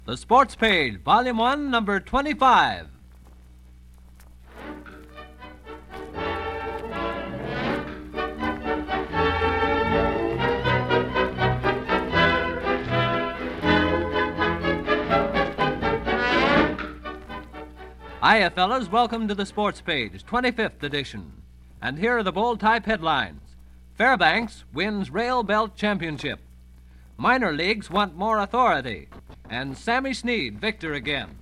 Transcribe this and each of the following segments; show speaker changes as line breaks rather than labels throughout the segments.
The Sports Page, Volume 1, Number 25. Hiya, fellas. Welcome to the Sports Page, 25th edition. And here are the bold-type headlines. Fairbanks wins Rail Belt Championship. Minor leagues want more authority. And Sammy Snead victor again.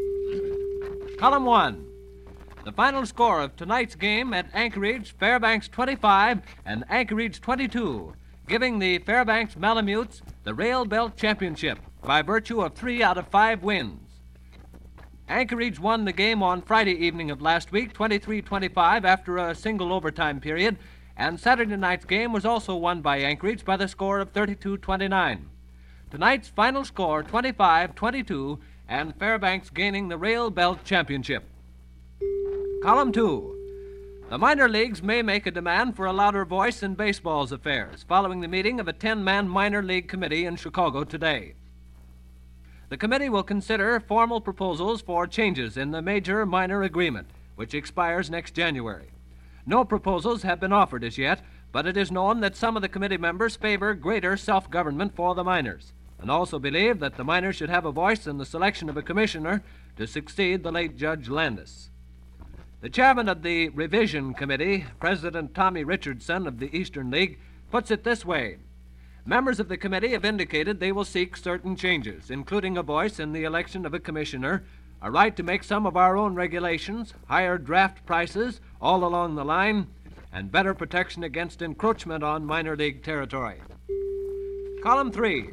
Column 1. The final score of tonight's game at Anchorage, Fairbanks 25 and Anchorage 22, giving the Fairbanks Malamutes the Rail Belt Championship by virtue of 3 out of 5 wins. Anchorage won the game on Friday evening of last week, 23-25, after a single overtime period, and Saturday night's game was also won by Anchorage by the score of 32-29. Tonight's final score, 25-22, and Fairbanks gaining the Rail Belt Championship. Column 2. The minor leagues may make a demand for a louder voice in baseball's affairs, following the meeting of a 10-man minor league committee in Chicago today. The committee will consider formal proposals for changes in the major-minor agreement, which expires next January. No proposals have been offered as yet, but it is known that some of the committee members favor greater self-government for the minors, and also believe that the minors should have a voice in the selection of a commissioner to succeed the late Judge Landis. The chairman of the Revision Committee, President Tommy Richardson of the Eastern League, puts it this way. Members of the committee have indicated they will seek certain changes, including a voice in the election of a commissioner, a right to make some of our own regulations, higher draft prices all along the line, and better protection against encroachment on minor league territory. Column 3.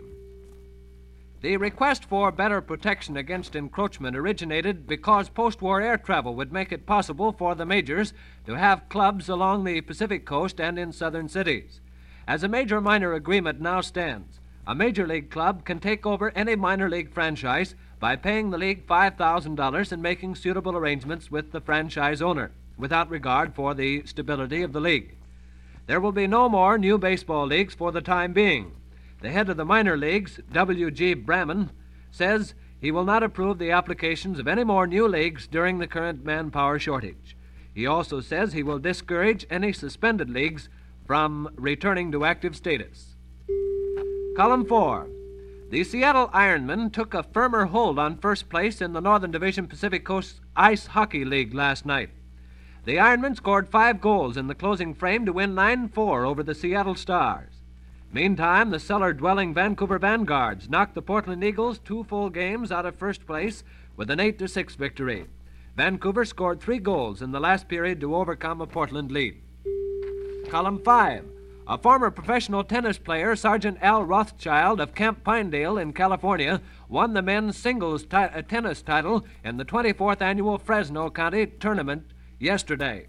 The request for better protection against encroachment originated because post-war air travel would make it possible for the majors to have clubs along the Pacific coast and in southern cities. As a major-minor agreement now stands, a major league club can take over any minor league franchise by paying the league $5,000 and making suitable arrangements with the franchise owner, without regard for the stability of the league. There will be no more new baseball leagues for the time being. The head of the minor leagues, W.G. Bramman, says he will not approve the applications of any more new leagues during the current manpower shortage. He also says he will discourage any suspended leagues from returning to active status. Column 4. The Seattle Ironmen took a firmer hold on first place in the Northern Division Pacific Coast Ice Hockey League last night. The Ironmen scored 5 goals in the closing frame to win 9-4 over the Seattle Stars. Meantime, the cellar-dwelling Vancouver Vanguards knocked the Portland Eagles 2 full games out of first place with an 8-6 victory. Vancouver scored 3 goals in the last period to overcome a Portland lead. Column 5. A former professional tennis player, Sergeant Al Rothschild of Camp Pinedale in California, won the men's singles tennis title in the 24th annual Fresno County tournament yesterday.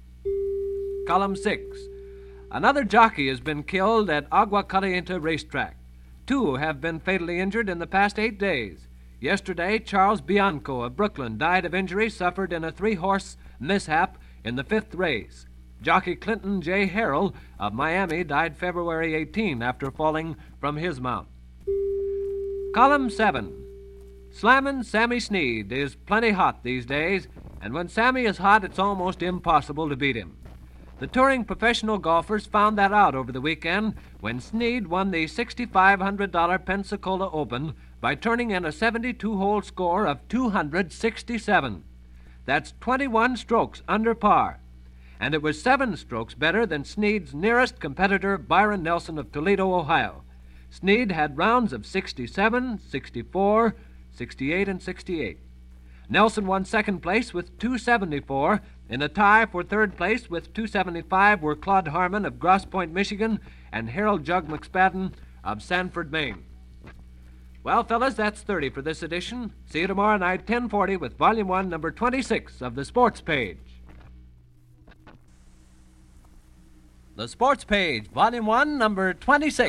Column 6. Another jockey has been killed at Agua Caliente racetrack. 2 have been fatally injured in the past 8 days. Yesterday, Charles Bianco of Brooklyn died of injuries suffered in a 3-horse mishap in the 5th race. Jockey Clinton J. Harrell of Miami died February 18 after falling from his mount. Column 7. Slammin' Sammy Snead is plenty hot these days, and when Sammy is hot, it's almost impossible to beat him. The touring professional golfers found that out over the weekend when Snead won the $6,500 Pensacola Open by turning in a 72-hole score of 267. That's 21 strokes under par. And it was 7 strokes better than Snead's nearest competitor, Byron Nelson of Toledo, Ohio. Snead had rounds of 67, 64, 68, and 68. Nelson won second place with 274. In a tie for third place with 275 were Claude Harmon of Grosse Pointe, Michigan, and Harold Jug McSpadden of Sanford, Maine. Well, fellas, that's 30 for this edition. See you tomorrow night, 10:40, with Volume 1, Number 26 of the Sports Page. The Sports Page, Volume 1, Number 26.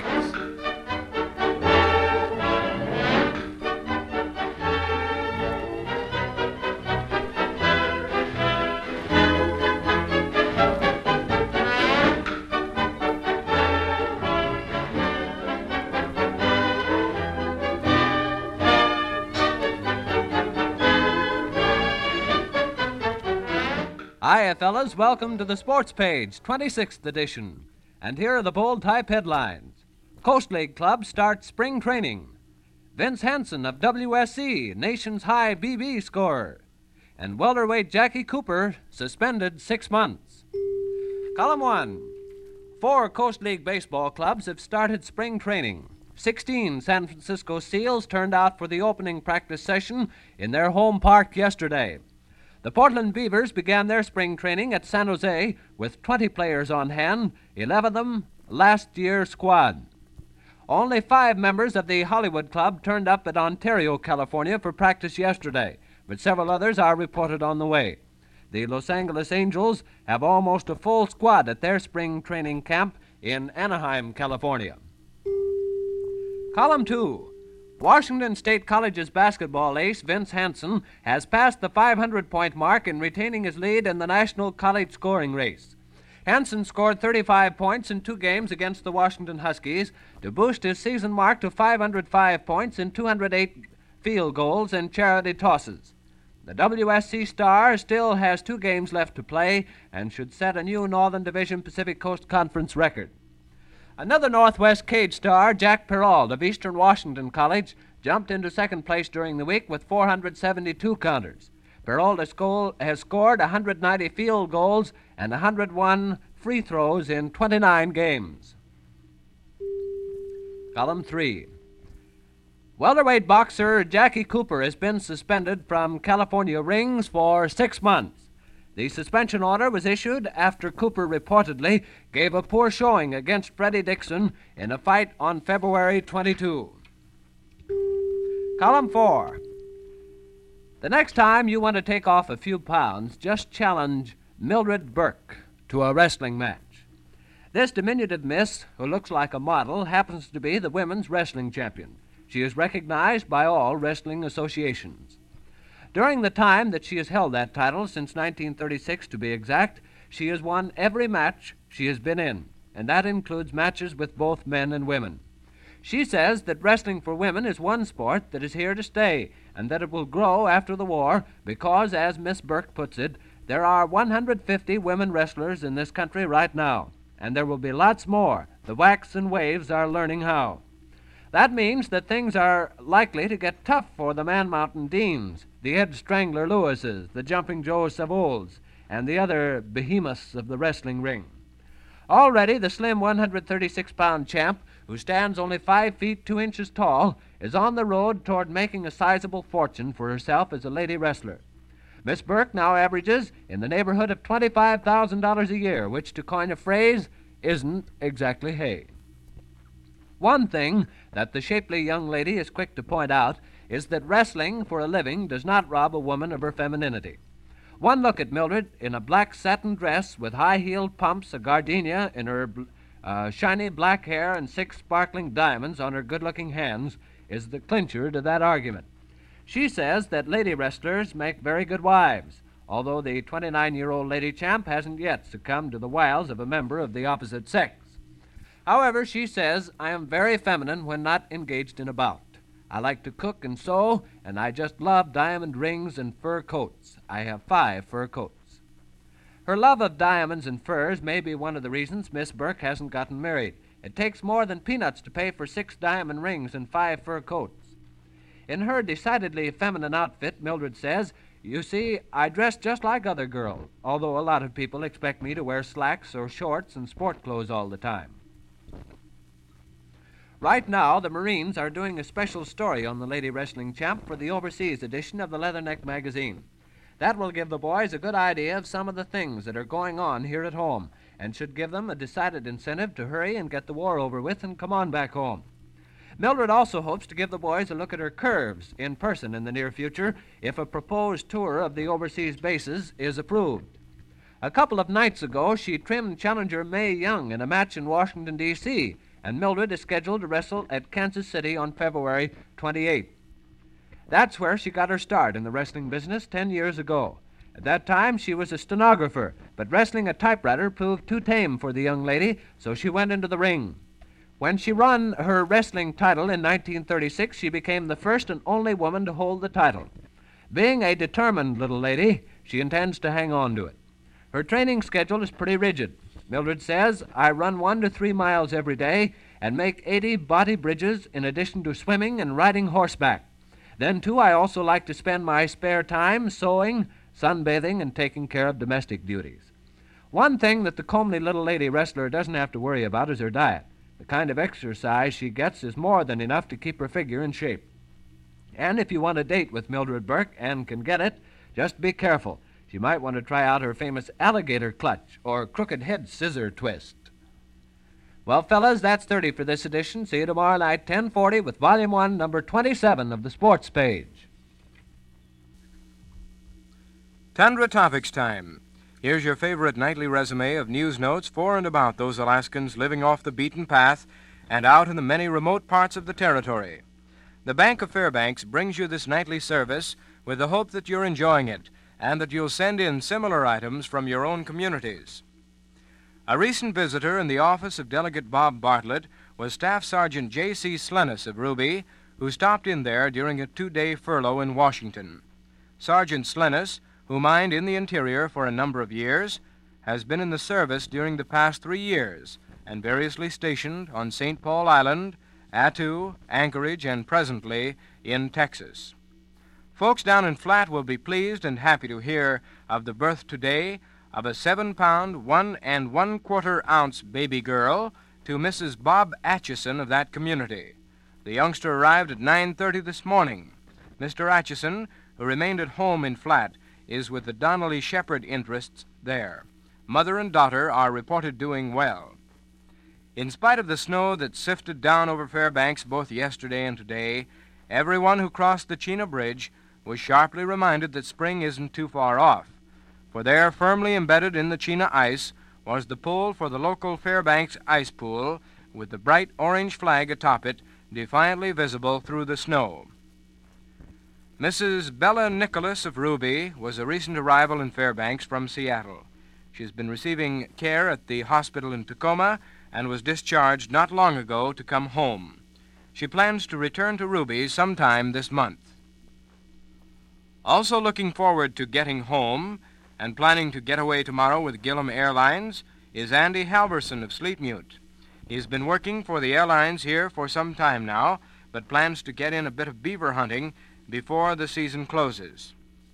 Hiya, fellas. Welcome to the Sports Page, 26th edition. And here are the bold type headlines. Coast League Club starts spring training. Vince Hansen of WSC, nation's high BB scorer. And welterweight Jackie Cooper suspended 6 months. Column 1. 4 Coast League baseball clubs have started spring training. 16 San Francisco Seals turned out for the opening practice session in their home park yesterday. The Portland Beavers began their spring training at San Jose with 20 players on hand, 11 of them last year's squad. Only 5 members of the Hollywood Club turned up at Ontario, California for practice yesterday, but several others are reported on the way. The Los Angeles Angels have almost a full squad at their spring training camp in Anaheim, California. Column 2. Washington State College's basketball ace, Vince Hansen, has passed the 500-point mark in retaining his lead in the National College scoring race. Hansen scored 35 points in 2 games against the Washington Huskies to boost his season mark to 505 points in 208 field goals and charity tosses. The WSC star still has 2 games left to play and should set a new Northern Division Pacific Coast Conference record. Another Northwest Cage star, Jack Perrault of Eastern Washington College, jumped into second place during the week with 472 counters. Perrault has scored 190 field goals and 101 free throws in 29 games. Column 3. Welterweight boxer Jackie Cooper has been suspended from California rings for 6 months. The suspension order was issued after Cooper reportedly gave a poor showing against Freddie Dixon in a fight on February 22. Column 4. The next time you want to take off a few pounds, just challenge Mildred Burke to a wrestling match. This diminutive miss, who looks like a model, happens to be the women's wrestling champion. She is recognized by all wrestling associations. During the time that she has held that title, since 1936 to be exact, she has won every match she has been in, and that includes matches with both men and women. She says that wrestling for women is one sport that is here to stay, and that it will grow after the war because, as Miss Burke puts it, there are 150 women wrestlers in this country right now, and there will be lots more. The Wax and Waves are learning how. That means that things are likely to get tough for the Man Mountain Deans, the Ed Strangler Lewises, the Jumping Joe Savols, and the other behemoths of the wrestling ring. Already the slim 136-pound champ, who stands only 5 feet 2 inches tall, is on the road toward making a sizable fortune for herself as a lady wrestler. Miss Burke now averages in the neighborhood of $25,000 a year, which, to coin a phrase, isn't exactly hay. One thing that the shapely young lady is quick to point out is that wrestling for a living does not rob a woman of her femininity. One look at Mildred in a black satin dress with high-heeled pumps, a gardenia in her shiny black hair, and 6 sparkling diamonds on her good-looking hands is the clincher to that argument. She says that lady wrestlers make very good wives, although the 29-year-old lady champ hasn't yet succumbed to the wiles of a member of the opposite sex. However, she says, I am very feminine when not engaged in a bout. I like to cook and sew, and I just love diamond rings and fur coats. I have 5 fur coats. Her love of diamonds and furs may be one of the reasons Miss Burke hasn't gotten married. It takes more than peanuts to pay for 6 diamond rings and 5 fur coats. In her decidedly feminine outfit, Mildred says, you see, I dress just like other girls, although a lot of people expect me to wear slacks or shorts and sport clothes all the time. Right now, the Marines are doing a special story on the lady wrestling champ for the overseas edition of the Leatherneck magazine. That will give the boys a good idea of some of the things that are going on here at home and should give them a decided incentive to hurry and get the war over with and come on back home. Mildred also hopes to give the boys a look at her curves in person in the near future if a proposed tour of the overseas bases is approved. A couple of nights ago, she trimmed challenger Mae Young in a match in Washington, D.C., and Mildred is scheduled to wrestle at Kansas City on February 28th. That's where she got her start in the wrestling business 10 years ago. At that time, she was a stenographer, but wrestling a typewriter proved too tame for the young lady, so she went into the ring. When she won her wrestling title in 1936, she became the first and only woman to hold the title. Being a determined little lady, she intends to hang on to it. Her training schedule is pretty rigid. Mildred says, I run 1 to 3 miles every day and make 80 body bridges in addition to swimming and riding horseback. Then, too, I also like to spend my spare time sewing, sunbathing, and taking care of domestic duties. One thing that the comely little lady wrestler doesn't have to worry about is her diet. The kind of exercise she gets is more than enough to keep her figure in shape. And if you want a date with Mildred Burke and can get it, just be careful. She might want to try out her famous alligator clutch or crooked head scissor twist. Well, fellas, that's 30 for this edition. See you tomorrow night, 10:40, with Volume 1, Number 27 of the Sports Page.
Tundra Topics time. Here's your favorite nightly resume of news notes for and about those Alaskans living off the beaten path and out in the many remote parts of the territory. The Bank of Fairbanks brings you this nightly service with the hope that you're enjoying it and that you'll send in similar items from your own communities. A recent visitor in the office of Delegate Bob Bartlett was Staff Sergeant J.C. Slenis of Ruby, who stopped in there during a 2-day furlough in Washington. Sergeant Slenis, who mined in the interior for a number of years, has been in the service during the past 3 years and variously stationed on St. Paul Island, Attu, Anchorage, and presently in Texas. Folks down in Flat will be pleased and happy to hear of the birth today of a 7-pound, 1 1/4 ounce baby girl to Mrs. Bob Atchison of that community. The youngster arrived at 9:30 this morning. Mr. Atchison, who remained at home in Flat, is with the Donnelly Shepherd interests there. Mother and daughter are reported doing well. In spite of the snow that sifted down over Fairbanks both yesterday and today, everyone who crossed the Chena Bridge was sharply reminded that spring isn't too far off. For there, firmly embedded in the Chena ice, was the pole for the local Fairbanks ice pool, with the bright orange flag atop it, defiantly visible through the snow. Mrs. Bella Nicholas of Ruby was a recent arrival in Fairbanks from Seattle. She's been receiving care at the hospital in Tacoma and was discharged not long ago to come home. She plans to return to Ruby sometime this month. Also looking forward to getting home and planning to get away tomorrow with Gillum Airlines is Andy Halverson of Sleepmute. He's been working for the airlines here for some time now, but plans to get in a bit of beaver hunting before the season closes.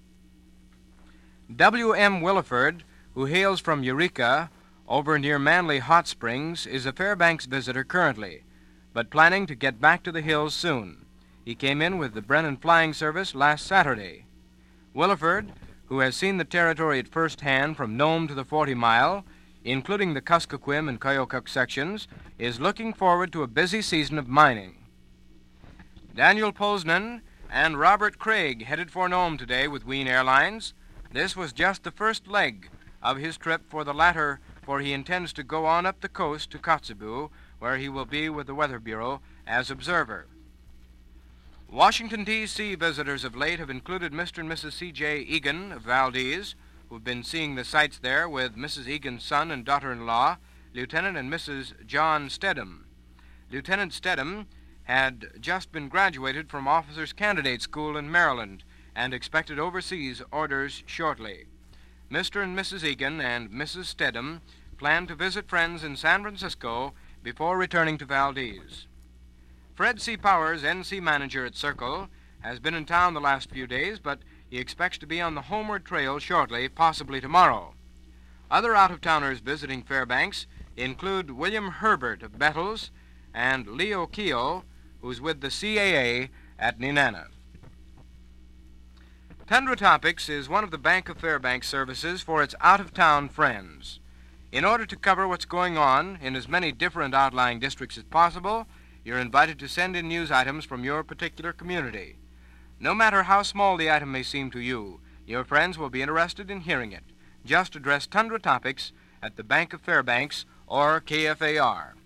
W.M. Williford, who hails from Eureka, over near Manly Hot Springs, is a Fairbanks visitor currently, but planning to get back to the hills soon. He came in with the Brennan Flying Service last Saturday. Williford, who has seen the territory at first hand from Nome to the 40 Mile, including the Kuskokwim and Koyokuk sections, is looking forward to a busy season of mining. Daniel Posnan and Robert Craig headed for Nome today with Wien Airlines. This was just the first leg of his trip for the latter, for he intends to go on up the coast to Kotzebue, where he will be with the Weather Bureau as observer. Washington, D.C. visitors of late have included Mr. and Mrs. C.J. Egan of Valdez, who've been seeing the sights there with Mrs. Egan's son and daughter-in-law, Lieutenant and Mrs. John Stedham. Lieutenant Stedham had just been graduated from Officers' Candidate School in Maryland and expected overseas orders shortly. Mr. and Mrs. Egan and Mrs. Stedham plan to visit friends in San Francisco before returning to Valdez. Fred C. Powers, NC manager at Circle, has been in town the last few days, but he expects to be on the homeward trail shortly, possibly tomorrow. Other out-of-towners visiting Fairbanks include William Herbert of Bettles and Leo Keogh, who's with the CAA at Nenana. Tundra Topics is one of the Bank of Fairbanks services for its out-of-town friends. In order to cover what's going on in as many different outlying districts as possible, you're invited to send in news items from your particular community. No matter how small the item may seem to you, your friends will be interested in hearing it. Just address Tundra Topics at the Bank of Fairbanks or KFAR.